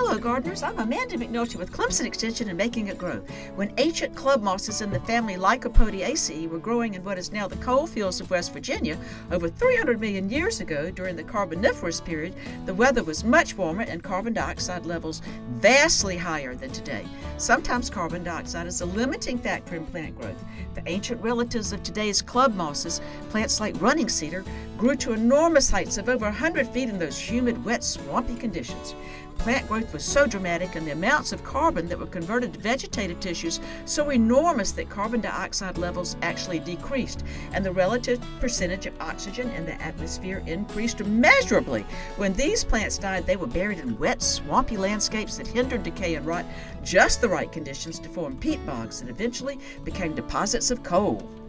Hello, gardeners. I'm Amanda McNulty with Clemson Extension and Making It Grow. When ancient club mosses in the family Lycopodiaceae were growing in what is now the coal fields of West Virginia, over 300 million years ago, during the Carboniferous period, the weather was much warmer and carbon dioxide levels vastly higher than today. Sometimes carbon dioxide is a limiting factor in plant growth. The ancient relatives of today's club mosses, plants like running cedar, grew to enormous heights of over 100 feet in those humid, wet, swampy conditions. Plant growth was so dramatic and the amounts of carbon that were converted to vegetative tissues so enormous that carbon dioxide levels actually decreased, and the relative percentage of oxygen in the atmosphere increased immeasurably. When these plants died, they were buried in wet, swampy landscapes that hindered decay and rot, just the right conditions to form peat bogs that eventually became deposits of coal.